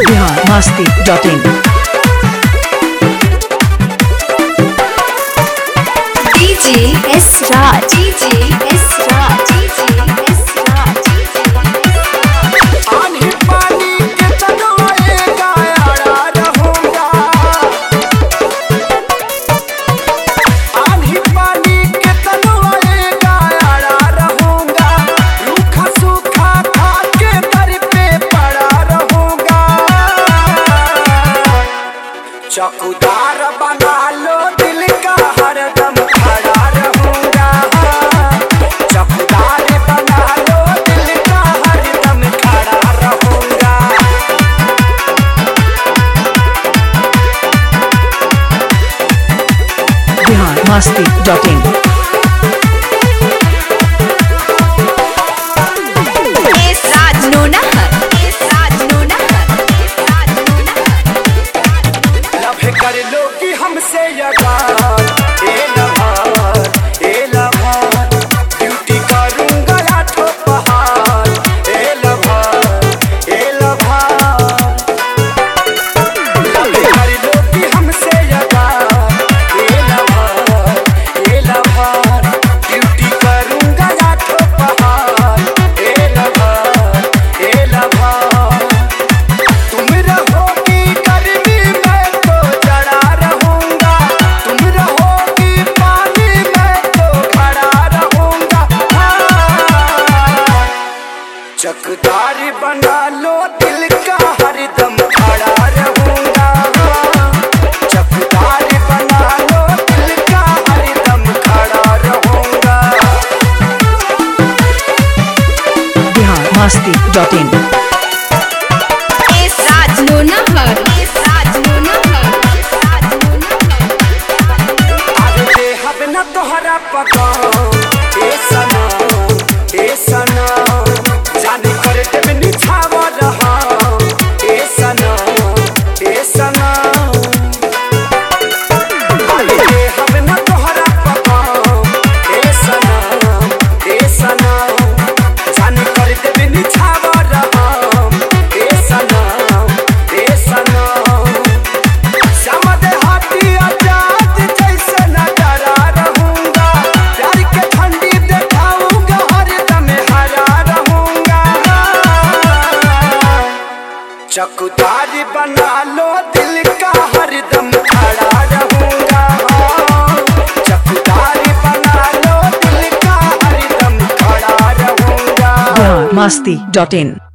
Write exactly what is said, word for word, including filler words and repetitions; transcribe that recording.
Bihar Masti dot in. DJ S Raj DJ S Raj DJ S Raj पानी पानी के तनोए गाया रहूंगा, पानी पानी के तनोए गाया रहूंगा, रूखा सूखा खा के दर पे पड़ा रहूंगा। चौकीदार बना लो दिल का हरदम खड़ा रहूंगा, चौकीदार बना लो दिल का हरदम खड़ा रहूंगा। Bihar Masti dot in. S Raj Nonahar S Raj Nonahar S Raj Nonahar love कर लोगी हमसे यार ए लवर ए लवर, ब्यूटी करूंगा आठों पहाड़ ए लवर ए लवर। लव कर लोगी हमसे यार ए लवर ए लवर, ब्यूटी करूंगा आठों पहाड़ ए लवर ए लवर। तुम रहोगी गर्मी में तो जड़ा रहूंगा, तुम रहोगी पानी में तो खड़ा रहूंगा। चकदार बना लो दिल का हरदम खड़ा रहूंगा, चकदार बना लो दिल का हरदम खड़ा रहूंगा। Bihar Masti dot in. S Raj Nonahar S Raj Nonahar S Raj Nonahar आज देहब न तोहरा पकाओ ए सनम ए सनम, जाने कर देव निछावा रहा ए सनम ए सनम। आज देहब न तोहरा पकाओ ए सनम ए सनम, जाने कर देव निछावा रहा ए सनम ए सनम। श्याम देहाती आजाद जैसे न डरा रहूंगा, प्यार के ठंडी दिखाऊंगा हरदम हरा रहूंगा। चकदार बना लो दिल का हरदम खड़ा रहूंगा, चकदार बना लो दिल का हरदम खड़ा रहूंगा। बिहार मस्ती डॉट इन।